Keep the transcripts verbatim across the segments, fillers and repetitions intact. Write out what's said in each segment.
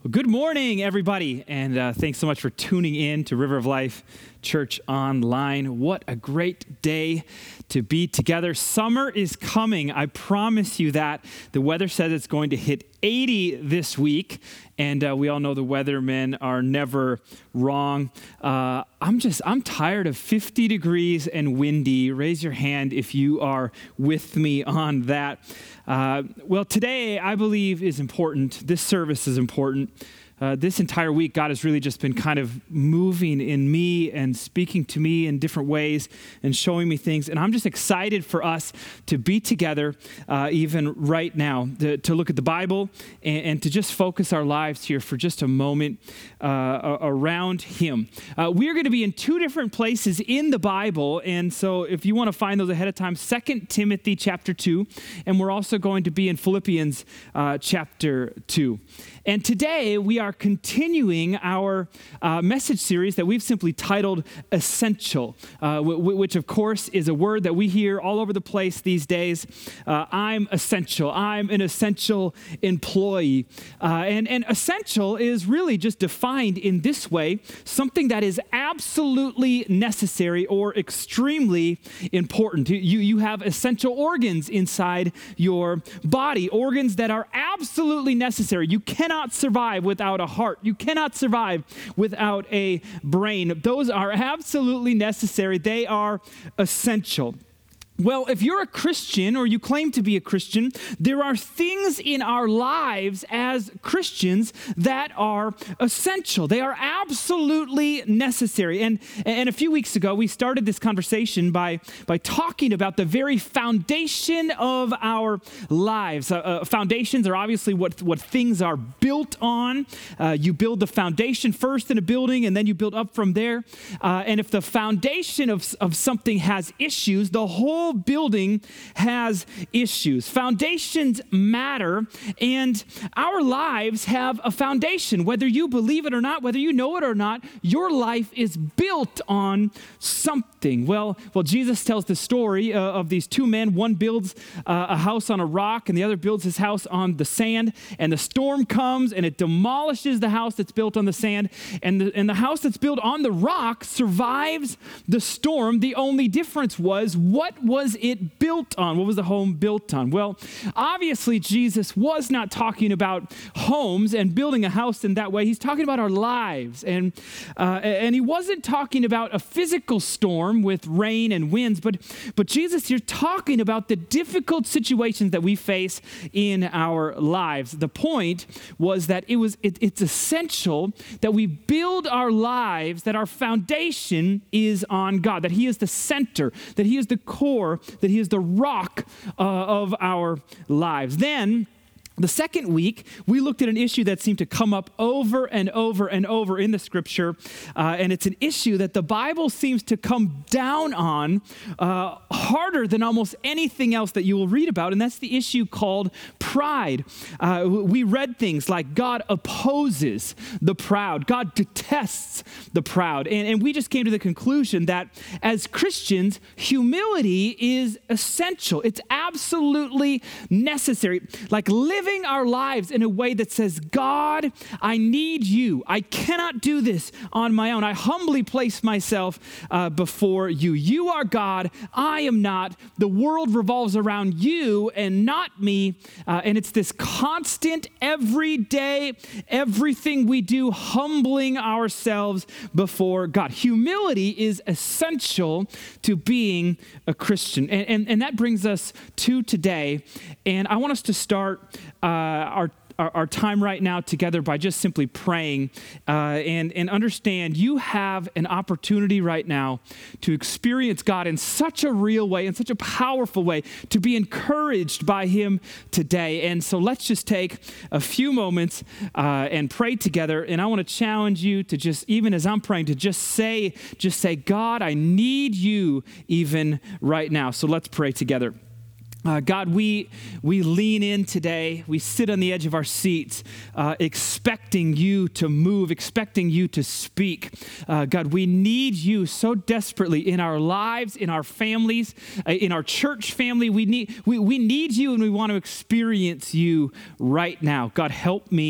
Well, good morning, everybody, and uh, thanks so much for tuning in to River of Life Church Online. What a great day to be together. Summer is coming. I promise you that. The weather says it's going to hit eighty this week, and uh, we all know the weathermen are never wrong. Uh, I'm just, I'm tired of fifty degrees and windy. Raise your hand if you are with me on that. Uh, well, today, I believe, is important. This service is important. Uh, this entire week, God has really just been kind of moving in me and speaking to me in different ways and showing me things. And I'm just excited for us to be together uh, even right now, to, to look at the Bible and, and to just focus our lives here for just a moment uh, around Him. Uh, we're going to be in two different places in the Bible. And so if you want to find those ahead of time, Second Timothy chapter two, and we're also going to be in Philippians uh, chapter two. And today we are continuing our uh, message series that we've simply titled Essential, uh, w- w- which of course is a word that we hear all over the place these days. Uh, I'm essential. I'm an essential employee. Uh, and, and essential is really just defined in this way, something that is absolutely necessary or extremely important. You, you have essential organs inside your body, organs that are absolutely necessary. You cannot survive without a heart. You cannot survive without a brain. Those are absolutely necessary. They are essential. Well, if you're a Christian or you claim to be a Christian, there are things in our lives as Christians that are essential. They are absolutely necessary. And, and a few weeks ago, we started this conversation by, by talking about the very foundation of our lives. Uh, uh, foundations are obviously what, what things are built on. Uh, you build the foundation first in a building, and then you build up from there. Uh, and if the foundation of, of something has issues, the whole building has issues. Foundations matter, and our lives have a foundation. Whether you believe it or not, whether you know it or not, your life is built on something. Well, well, Jesus tells the story uh, of these two men. One builds uh, a house on a rock, and the other builds his house on the sand. And the storm comes, and it demolishes the house that's built on the sand. And the, and the house that's built on the rock survives the storm. The only difference was, what was it built on? What was the home built on? Well, obviously, Jesus was not talking about homes and building a house in that way. He's talking about our lives. And, uh, and he wasn't talking about a physical storm with rain and winds, but, but Jesus here talking about the difficult situations that we face in our lives. The point was that it was it, it's essential that we build our lives, that our foundation is on God, that He is the center, that He is the core, that He is the rock uh, of our lives. Then, the second week, we looked at an issue that seemed to come up over and over and over in the scripture, uh, and it's an issue that the Bible seems to come down on uh, harder than almost anything else that you will read about, and that's the issue called pride. Uh, we read things like God opposes the proud, God detests the proud, and, and we just came to the conclusion that as Christians, humility is essential. It's absolutely necessary. Like living our lives in a way that says, God, I need you. I cannot do this on my own. I humbly place myself uh, before you. You are God. I am not. The world revolves around you and not me. Uh, and it's this constant, everyday, everything we do, humbling ourselves before God. Humility is essential to being a Christian. And, and, and that brings us to today. And I want us to start Uh, our, our our time right now together by just simply praying uh, and, and understand you have an opportunity right now to experience God in such a real way, in such a powerful way, to be encouraged by Him today. And so let's just take a few moments uh, and pray together. And I want to challenge you to just, even as I'm praying, to just say, just say, God, I need you even right now. So let's pray together. Uh, God, we we lean in today. We sit on the edge of our seats, uh, expecting you to move, expecting you to speak. Uh, God, we need you so desperately in our lives, in our families, uh, in our church family. We need we, we need you, and we want to experience you right now. God, help me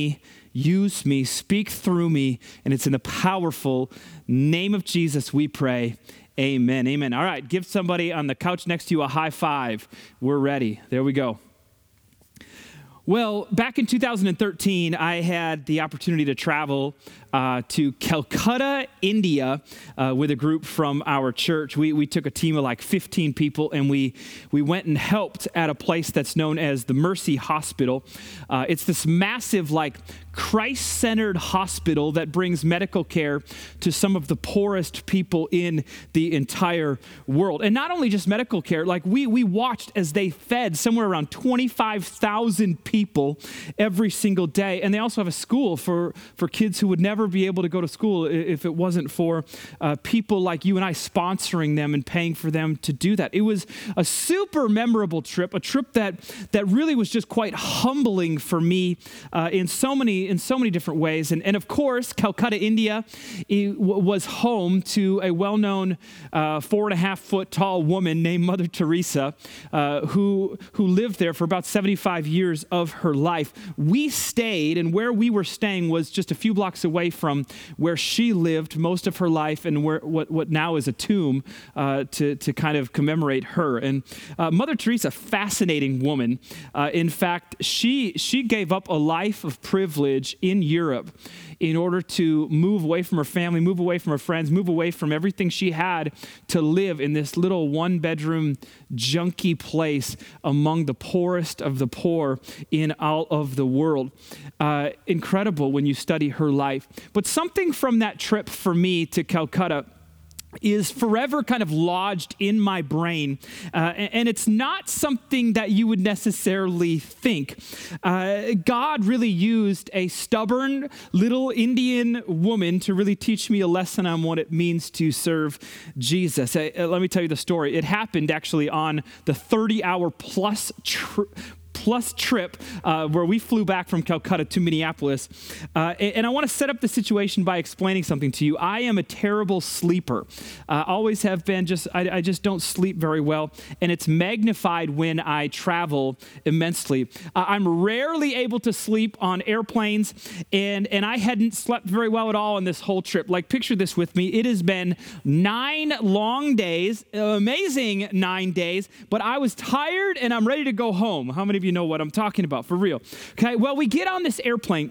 use me, speak through me, and it's in the powerful name of Jesus we pray. Amen, amen. All right, give somebody on the couch next to you a high five. We're ready. There we go. Well, back in two thousand thirteen, I had the opportunity to travel uh, to Calcutta, India, uh, with a group from our church. We we took a team of like fifteen people, and we we went and helped at a place that's known as the Mercy Hospital. Uh, it's this massive, like, Christ-centered hospital that brings medical care to some of the poorest people in the entire world. And not only just medical care, like we we watched as they fed somewhere around twenty-five thousand people every single day. And they also have a school for, for kids who would never be able to go to school if it wasn't for uh, people like you and I sponsoring them and paying for them to do that. It was a super memorable trip, a trip that that really was just quite humbling for me uh, in so many in so many different ways. And, and of course, Calcutta, India it w- was home to a well-known uh, four and a half foot tall woman named Mother Teresa, uh, who, who lived there for about seventy-five years of her life. We stayed, and where we were staying was just a few blocks away from where she lived most of her life, and where what, what now is a tomb uh, to, to kind of commemorate her. And uh, Mother Teresa, fascinating woman. Uh, in fact, she she gave up a life of privilege in Europe in order to move away from her family, move away from her friends, move away from everything she had to live in this little one-bedroom junky place among the poorest of the poor in all of the world. Uh, incredible when you study her life. But something from that trip for me to Calcutta is forever kind of lodged in my brain. Uh, and, and it's not something that you would necessarily think. Uh, God really used a stubborn little Indian woman to really teach me a lesson on what it means to serve Jesus. Uh, let me tell you the story. It happened actually on the thirty-hour plus tri- plus trip uh, where we flew back from Calcutta to Minneapolis. Uh, and, and I want to set up the situation by explaining something to you. I am a terrible sleeper. Uh, always have been. Just I, I just don't sleep very well. And it's magnified when I travel immensely. Uh, I'm rarely able to sleep on airplanes. And, and I hadn't slept very well at all on this whole trip. Like, picture this with me. It has been nine long days, amazing nine days, but I was tired and I'm ready to go home. How many of you know what I'm talking about, for real? Okay, well, we get on this airplane.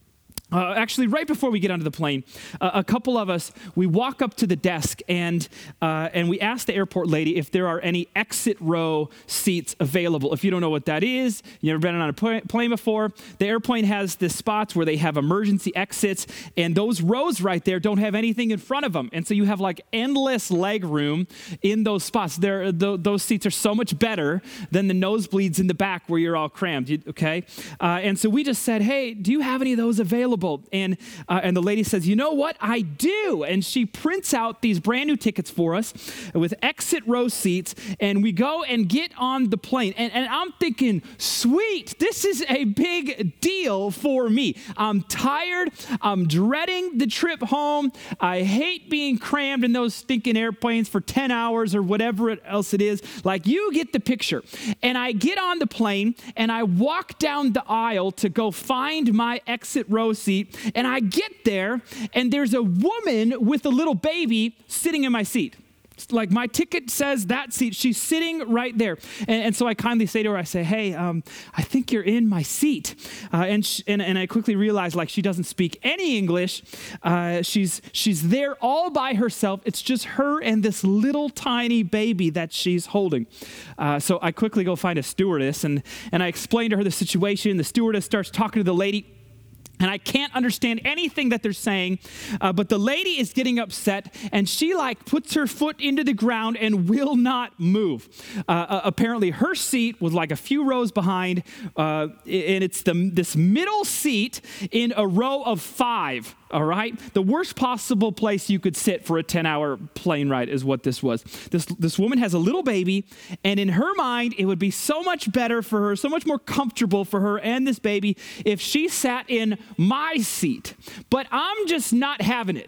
Uh, actually, right before we get onto the plane, uh, a couple of us, we walk up to the desk and uh, and we ask the airport lady if there are any exit row seats available. If you don't know what that is, you've never been on a pl- plane before, the airplane has the spots where they have emergency exits, and those rows right there don't have anything in front of them. And so you have like endless leg room in those spots. There, th- those seats are so much better than the nosebleeds in the back where you're all crammed, you, okay? Uh, and so we just said, hey, do you have any of those available? And uh, and the lady says, you know what? I do. And she prints out these brand new tickets for us with exit row seats. And we go and get on the plane. And, and I'm thinking, sweet, this is a big deal for me. I'm tired. I'm dreading the trip home. I hate being crammed in those stinking airplanes for ten hours or whatever else it is. Like, you get the picture. And I get on the plane and I walk down the aisle to go find my exit row seat. And I get there, and there's a woman with a little baby sitting in my seat. Like, my ticket says that seat. She's sitting right there. And, and so I kindly say to her, I say, hey, um, I think you're in my seat. Uh, and, sh- and and I quickly realize, like, she doesn't speak any English. Uh, she's she's there all by herself. It's just her and this little tiny baby that she's holding. Uh, so I quickly go find a stewardess, and, and I explain to her the situation. The stewardess starts talking to the lady. And I can't understand anything that they're saying, uh, but the lady is getting upset, and she like puts her foot into the ground and will not move. Uh, uh, apparently, her seat was like a few rows behind, uh, and it's the this middle seat in a row of five. All right, the worst possible place you could sit for a ten-hour plane ride is what this was. This this woman has a little baby, and in her mind, it would be so much better for her, so much more comfortable for her and this baby if she sat in my seat. But I'm just not having it.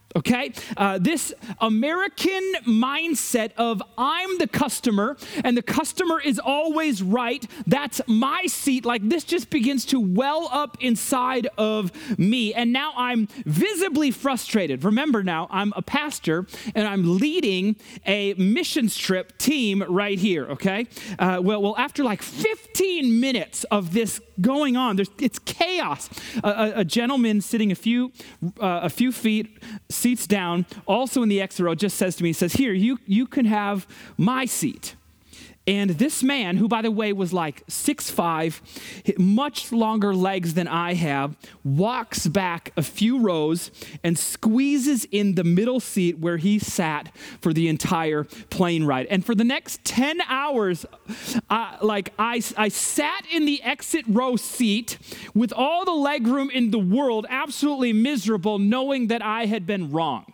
Okay, uh, this American mindset of I'm the customer and the customer is always right, that's my seat, like this just begins to well up inside of me. And now I'm visibly frustrated. Remember now, I'm a pastor and I'm leading a missions trip team right here, okay? Uh, well, well, after like fifteen minutes of this going on, there's, it's chaos. A, a, a gentleman sitting a few, uh, a few feet, seats down, also in the exit row, just says to me, he says, here, you, you can have my seat. And this man, who, by the way, was like six five, much longer legs than I have, walks back a few rows and squeezes in the middle seat where he sat for the entire plane ride. And for the next ten hours, uh, like I, I sat in the exit row seat with all the leg room in the world, absolutely miserable, knowing that I had been wrong.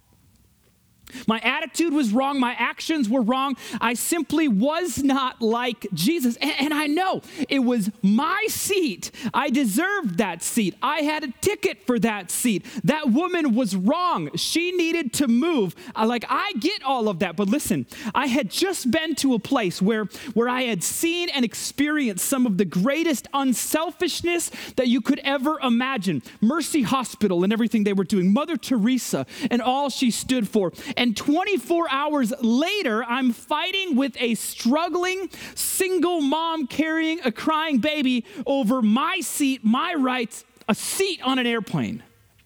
My attitude was wrong. My actions were wrong. I simply was not like Jesus. And, and I know it was my seat. I deserved that seat. I had a ticket for that seat. That woman was wrong. She needed to move. I, like, I get all of that. But listen, I had just been to a place where, where I had seen and experienced some of the greatest unselfishness that you could ever imagine. Mercy Hospital and everything they were doing. Mother Teresa and all she stood for. And twenty-four hours later, I'm fighting with a struggling single mom carrying a crying baby over my seat, my rights, a seat on an airplane.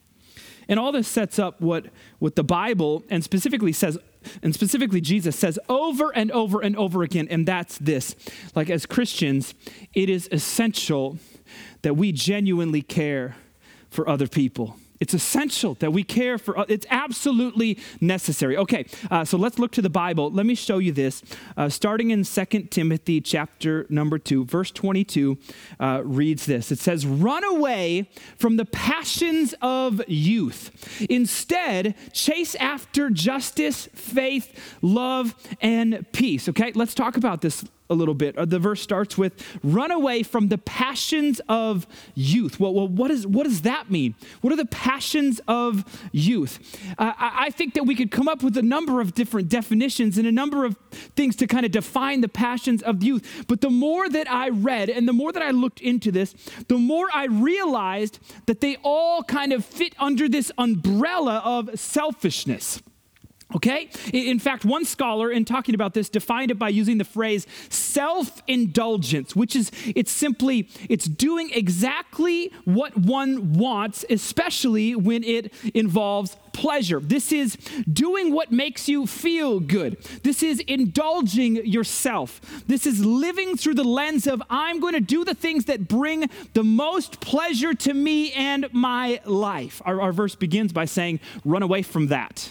And all this sets up what, what the Bible and specifically says, and specifically Jesus says over and over and over again, and that's this. Like, as Christians, it is essential that we genuinely care for other people. It's essential that we care for, it's absolutely necessary. Okay, uh, so let's look to the Bible. Let me show you this. Uh, starting in Second Timothy chapter number two, verse twenty-two uh, reads this. It says, run away from the passions of youth. Instead, chase after justice, faith, love, and peace. Okay, let's talk about this a little bit. The verse starts with, run away from the passions of youth. Well, well what, is, what does that mean? What are the passions of youth? Uh, I, I think that we could come up with a number of different definitions and a number of things to kind of define the passions of youth. But the more that I read and the more that I looked into this, the more I realized that they all kind of fit under this umbrella of selfishness. Okay? In fact, one scholar in talking about this defined it by using the phrase self-indulgence, which is, it's simply, it's doing exactly what one wants, especially when it involves pleasure. This is doing what makes you feel good. This is indulging yourself. This is living through the lens of, I'm going to do the things that bring the most pleasure to me and my life. Our, our verse begins by saying, run away from that.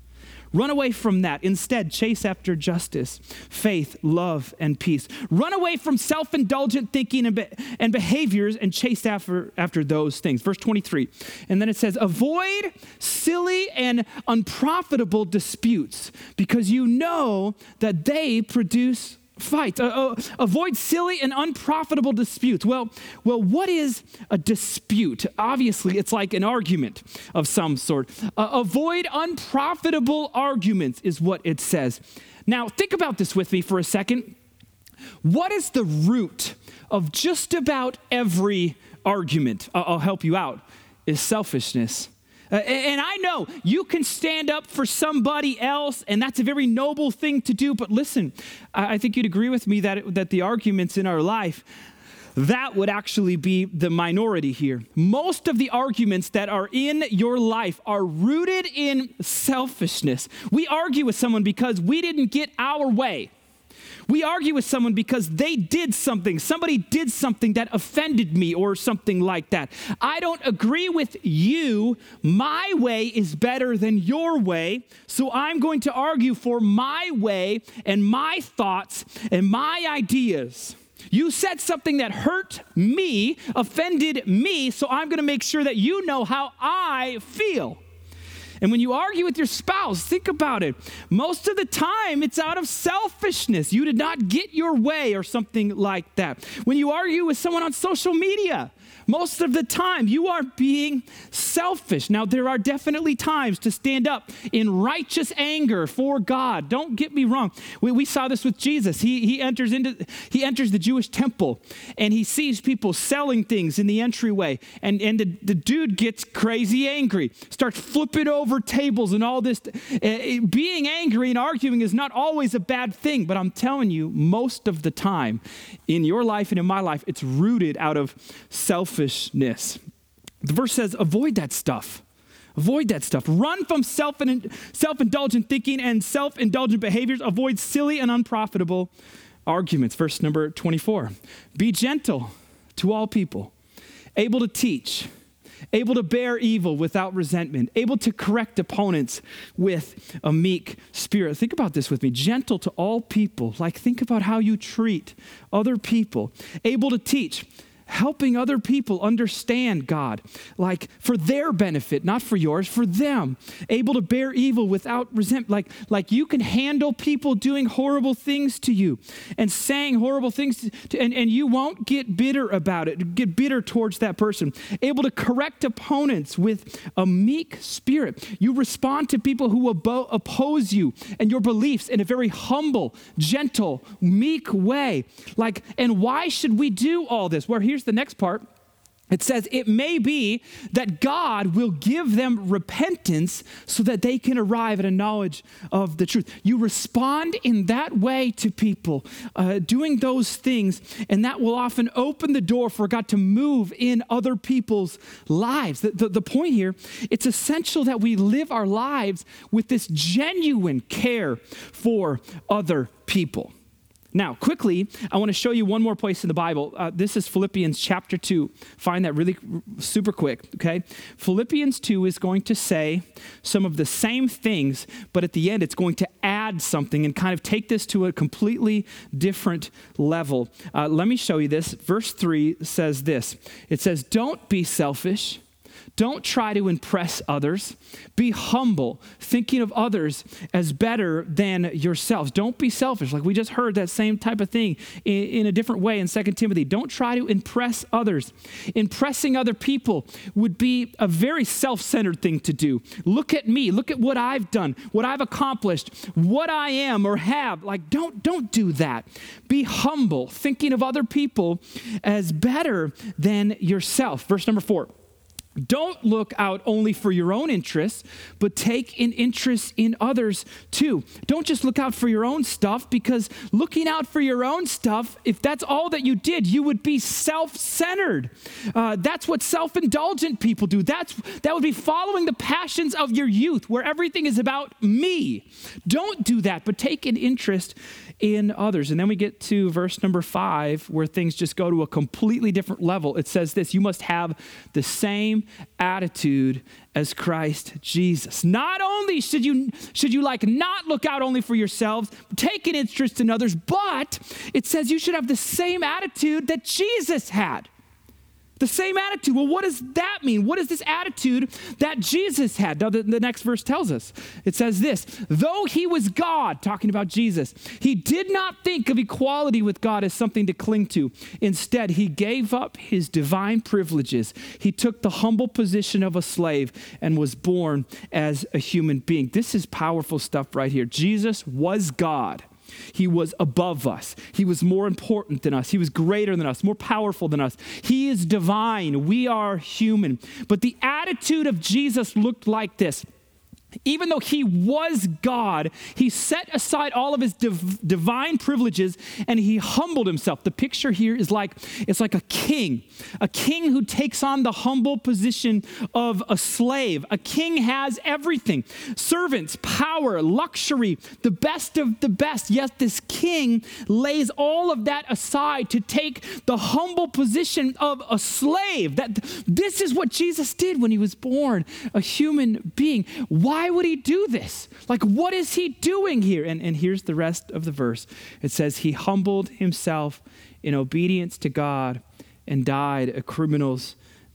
Run away from that. Instead, chase after justice, faith, love, and peace. Run away from self-indulgent thinking and, be- and behaviors and chase after, after those things. Verse twenty-three. And then it says, avoid silly and unprofitable disputes because you know that they produce fights. Uh, uh, avoid silly and unprofitable disputes. Well, well, what is a dispute? Obviously, it's like an argument of some sort. Uh, avoid unprofitable arguments is what it says. Now, think about this with me for a second. What is the root of just about every argument? I'll, I'll help you out. Is selfishness. Uh, and I know you can stand up for somebody else, and that's a very noble thing to do. But listen, I think you'd agree with me that, it, that the arguments in our life, that would actually be the minority here. Most of the arguments that are in your life are rooted in selfishness. We argue with someone because we didn't get our way. We argue with someone because they did something. Somebody did something that offended me or something like that. I don't agree with you. My way is better than your way. So I'm going to argue for my way and my thoughts and my ideas. You said something that hurt me, offended me, so I'm going to make sure that you know how I feel. And when you argue with your spouse, think about it. Most of the time, it's out of selfishness. You did not get your way or something like that. When you argue with someone on social media, most of the time, you are being selfish. Now, there are definitely times to stand up in righteous anger for God. Don't get me wrong. We, we saw this with Jesus. He, he enters into he enters the Jewish temple, and he sees people selling things in the entryway. And, and the, the dude gets crazy angry, starts flipping over tables and all this. Uh, being angry and arguing is not always a bad thing, but I'm telling you, most of the time in your life and in my life, it's rooted out of selfishness. Selfishness. The verse says, avoid that stuff. Avoid that stuff. Run from self and self-indulgent thinking and self-indulgent behaviors. Avoid silly and unprofitable arguments. Verse number twenty-four. Be gentle to all people, able to teach, able to bear evil without resentment, able to correct opponents with a meek spirit. Think about this with me. Gentle to all people. Like, think about how you treat other people. Able to teach. Helping other people understand God, like for their benefit, not for yours, for them. Able to bear evil without resentment. Like, like you can handle people doing horrible things to you and saying horrible things, to, and, and you won't get bitter about it, get bitter towards that person. Able to correct opponents with a meek spirit. You respond to people who abo- oppose you and your beliefs in a very humble, gentle, meek way. Like, and why should we do all this? Well, here's the next part. It says, it may be that God will give them repentance so that they can arrive at a knowledge of the truth. You respond in that way to people, uh, doing those things, and that will often open the door for God to move in other people's lives. The, the, the point here, it's essential that we live our lives with this genuine care for other people. Now, quickly, I want to show you one more place in the Bible. Uh, this is Philippians chapter two. Find that really super quick, okay? Philippians two is going to say some of the same things, but at the end, it's going to add something and kind of take this to a completely different level. Uh, let me show you this. Verse three says this. It says, don't be selfish. Don't try to impress others. Be humble, thinking of others as better than yourselves. Don't be selfish. Like we just heard that same type of thing in, in a different way in Second Timothy. Don't try to impress others. Impressing other people would be a very self-centered thing to do. Look at me. Look at what I've done, what I've accomplished, what I am or have. Like don't, don't do that. Be humble, thinking of other people as better than yourself. Verse number four. Don't look out only for your own interests, but take an interest in others too. Don't just look out for your own stuff, because looking out for your own stuff, if that's all that you did, you would be self-centered. Uh, that's what self-indulgent people do. That's that would be following the passions of your youth, where everything is about me. Don't do that, but take an interest in others. And then we get to verse number five, where things just go to a completely different level. It says this: you must have the same attitude as Christ Jesus. Not only should you should you like not look out only for yourselves, take an interest in others, but it says you should have the same attitude that Jesus had. The same attitude. Well, what does that mean? What is this attitude that Jesus had? Now, the, the next verse tells us. It says this: though he was God, talking about Jesus, he did not think of equality with God as something to cling to. Instead, he gave up his divine privileges. He took the humble position of a slave and was born as a human being. This is powerful stuff right here. Jesus was God. He was above us. He was more important than us. He was greater than us, more powerful than us. He is divine. We are human. But the attitude of Jesus looked like this. Even though he was God, he set aside all of his div- divine privileges and he humbled himself. The picture here is like, it's like a king, a king who takes on the humble position of a slave. A king has everything: servants, power, luxury, the best of the best. Yet this king lays all of that aside to take the humble position of a slave. That this is what Jesus did when he was born, a human being. Why Why would he do this? Like, what is he doing here? And, and here's the rest of the verse. It says, he humbled himself in obedience to God and died a criminal's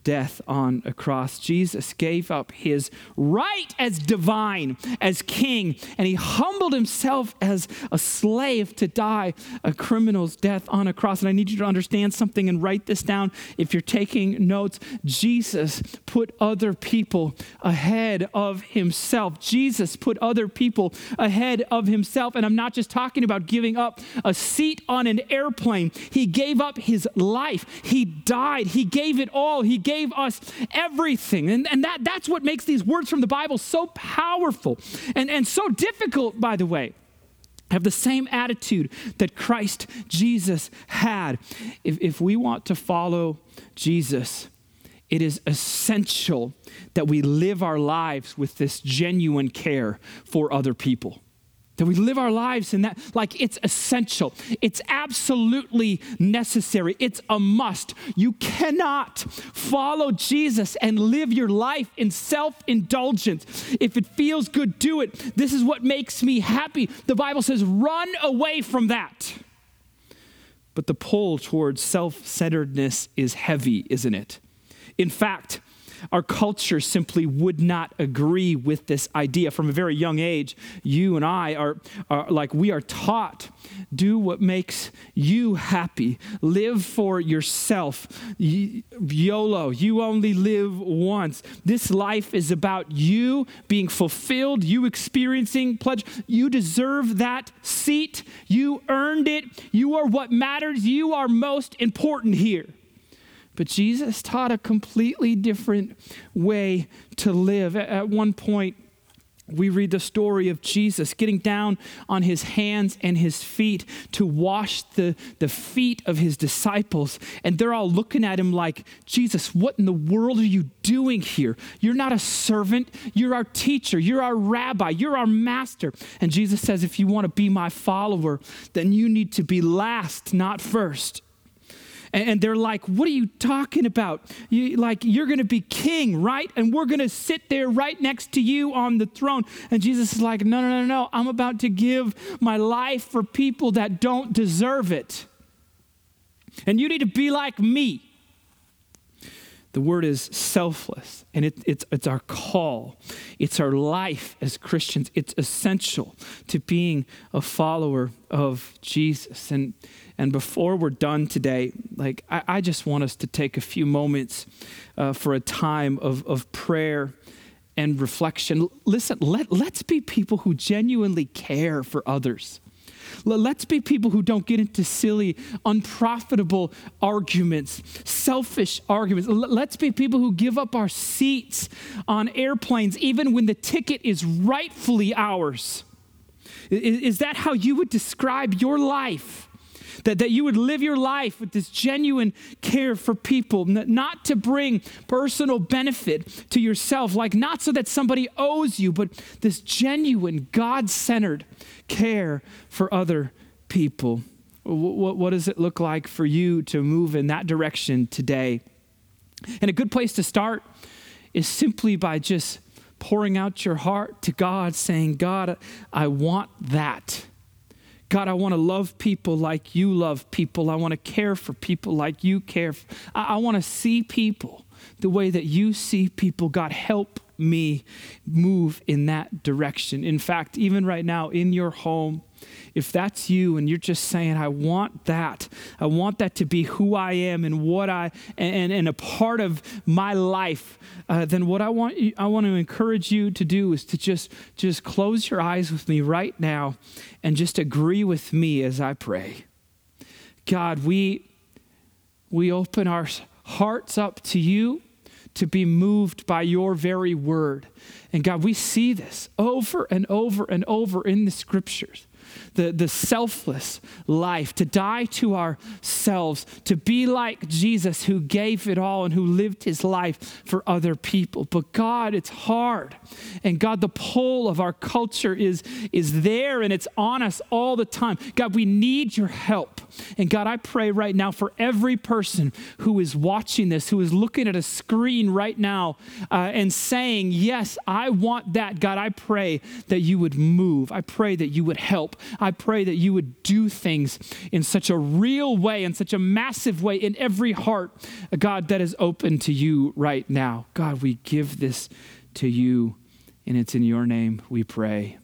death on a cross. Jesus gave up his right as divine, as king, and he humbled himself as a slave to die a criminal's death on a cross. And I need you to understand something and write this down if you're taking notes. Jesus put other people ahead of himself. Jesus put other people ahead of himself. And I'm not just talking about giving up a seat on an airplane. He gave up his life. He died. He gave it all. He gave us everything. And, and that, that's what makes these words from the Bible so powerful and, and so difficult, by the way. Have the same attitude that Christ Jesus had. If, if we want to follow Jesus, it is essential that we live our lives with this genuine care for other people. That we live our lives in that, like it's essential. It's absolutely necessary. It's a must. You cannot follow Jesus and live your life in self-indulgence. If it feels good, do it. This is what makes me happy. The Bible says, run away from that. But the pull towards self-centeredness is heavy, isn't it? In fact, our culture simply would not agree with this idea. From a very young age, you and I are, are like, we are taught, do what makes you happy. Live for yourself. YOLO, you only live once. This life is about you being fulfilled, you experiencing pleasure. You deserve that seat. You earned it. You are what matters. You are most important here. But Jesus taught a completely different way to live. At one point, we read the story of Jesus getting down on his hands and his feet to wash the, the feet of his disciples. And they're all looking at him like, Jesus, what in the world are you doing here? You're not a servant. You're our teacher. You're our rabbi. You're our master. And Jesus says, if you want to be my follower, then you need to be last, not first. And they're like, what are you talking about? You, like, you're going to be king, right? And we're going to sit there right next to you on the throne. And Jesus is like, no, no, no, no. I'm about to give my life for people that don't deserve it. And you need to be like me. The word is selfless, and it, it's, it's our call. It's our life as Christians. It's essential to being a follower of Jesus. And And before we're done today, like I, I just want us to take a few moments uh, for a time of, of prayer and reflection. Listen, let, let's be people who genuinely care for others. Let's be people who don't get into silly, unprofitable arguments, selfish arguments. Let's be people who give up our seats on airplanes even when the ticket is rightfully ours. Is, is that how you would describe your life? That, that you would live your life with this genuine care for people, not to bring personal benefit to yourself, like not so that somebody owes you, but this genuine God-centered care for other people. What, what does it look like for you to move in that direction today? And a good place to start is simply by just pouring out your heart to God, saying, God, I want that. God, I want to love people like you love people. I want to care for people like you care. I, I want to see people the way that you see people. God, help me move in that direction. In fact, even right now in your home, if that's you and you're just saying, I want that, I want that to be who I am and what I, and, and a part of my life, uh, then what I want, I want to encourage you to do is to just, just close your eyes with me right now and just agree with me as I pray. God, we, we open our hearts up to you to be moved by your very word. And God, we see this over and over and over in the scriptures. The, the selfless life, to die to ourselves, to be like Jesus who gave it all and who lived his life for other people. But God, it's hard. And God, the pull of our culture is, is there and it's on us all the time. God, we need your help. And God, I pray right now for every person who is watching this, who is looking at a screen right now uh, and saying, yes, I want that. God, I pray that you would move. I pray that you would help. I pray that you would do things in such a real way, in such a massive way, in every heart, God, that is open to you right now. God, we give this to you, and it's in your name we pray.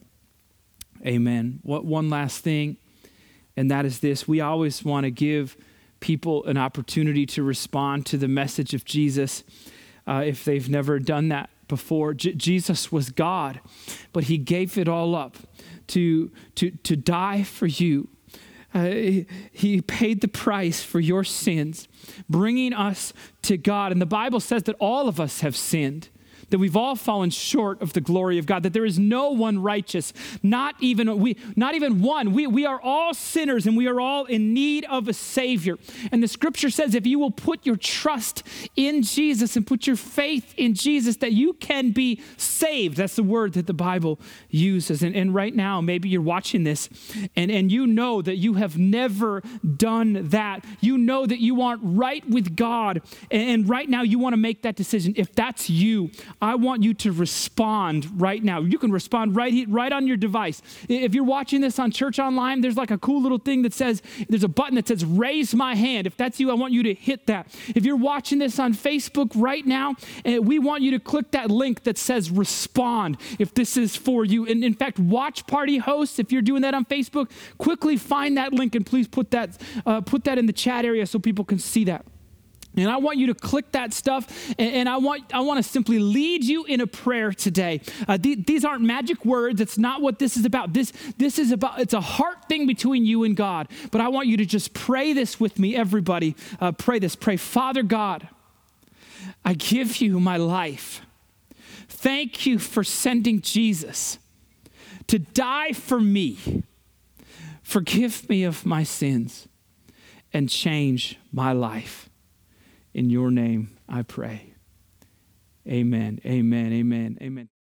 Amen. What one last thing, and that is this. We always want to give people an opportunity to respond to the message of Jesus uh, if they've never done that before. J- Jesus was God, but he gave it all up to, to, to die for you. Uh, he paid the price for your sins, bringing us to God. And the Bible says that all of us have sinned, that we've all fallen short of the glory of God, that there is no one righteous, not even we, not even one. We, we are all sinners, and we are all in need of a Savior. And the scripture says if you will put your trust in Jesus and put your faith in Jesus, that you can be saved. That's the word that the Bible uses. And, and right now, maybe you're watching this, and, and you know that you have never done that. You know that you aren't right with God, and, and right now you want to make that decision. If that's you, I want you to respond right now. You can respond right here, right on your device. If you're watching this on Church Online, there's like a cool little thing that says, there's a button that says raise my hand. If that's you, I want you to hit that. If you're watching this on Facebook right now, we want you to click that link that says respond if this is for you. And in fact, watch party hosts, if you're doing that on Facebook, quickly find that link and please put that, uh, put that in the chat area so people can see that. And I want you to click that stuff, and, and I want I want to simply lead you in a prayer today. Uh, th- these aren't magic words. It's not what this is about. This, this is about, it's a heart thing between you and God. But I want you to just pray this with me, everybody. Uh, pray this. Pray, Father God, I give you my life. Thank you for sending Jesus to die for me. Forgive me of my sins and change my life. In your name, I pray. Amen, amen, amen, amen.